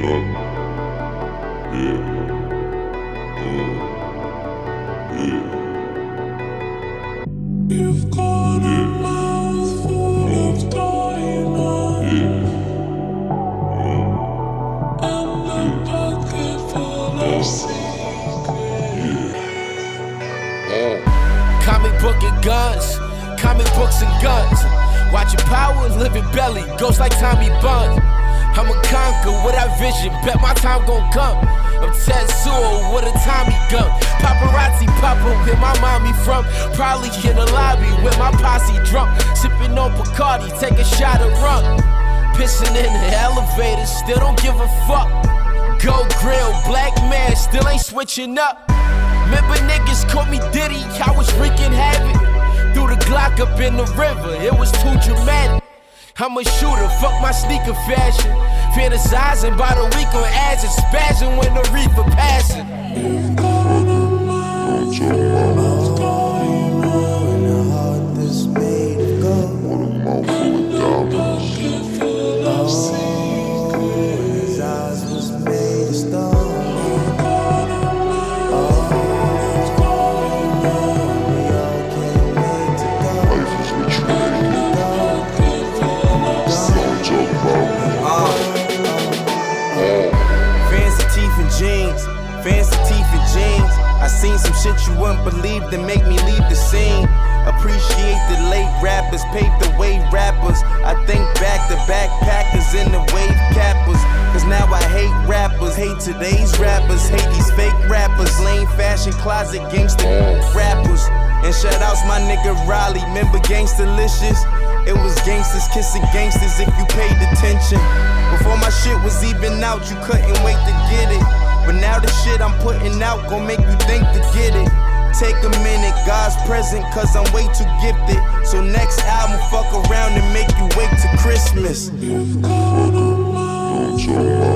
You've got a mouth full of diamonds and a pocket full of secrets. Comic book and guns, comic books and guns. Watching power, living belly, ghost like Tommy Bun. I'ma conquer with that vision, bet my time gon' come. I'm Tetsuo with a Tommy gun. Paparazzi papa, where my mommy from. Probably in the lobby with my posse drunk. Sipping on Bacardi, take a shot of rum. Pissing in the elevator, still don't give a fuck. Gold grill, black man, still ain't switching up. Remember niggas called me Diddy, I was wreaking havoc. Threw the Glock up in the river, it was too dramatic. I'm a shooter, fuck my sneaker fashion. Fantasizing by the week on ads and spazzing when the reaper passing. You've got a mouth full of diamonds and a heart that's made of gold. and a pocket full of secrets. His eyes was made of stone. You've got a mouth full of diamonds We all can't wait to go. and a pocket full of secrets. Fancy teeth and jeans, fancy teeth and jeans. I seen some shit you wouldn't believe that make me leave the scene. Appreciate the late rappers, paved the way rappers. I think back to backpackers and the wave cappers. Cause now I hate rappers, hate today's rappers, hate these fake rappers. Lame fashion closet gangster rappers. And shout outs my nigga Riley, remember Gangstalicious? It was gangsters kissing gangsters if you paid attention. Before my shit was even out, you couldn't wait to get it. But now the shit I'm putting out gon' make you think to get it. Take a minute, God's present, cause I'm way too gifted. So next album, fuck around and make you wait till Christmas. You've got a mouth full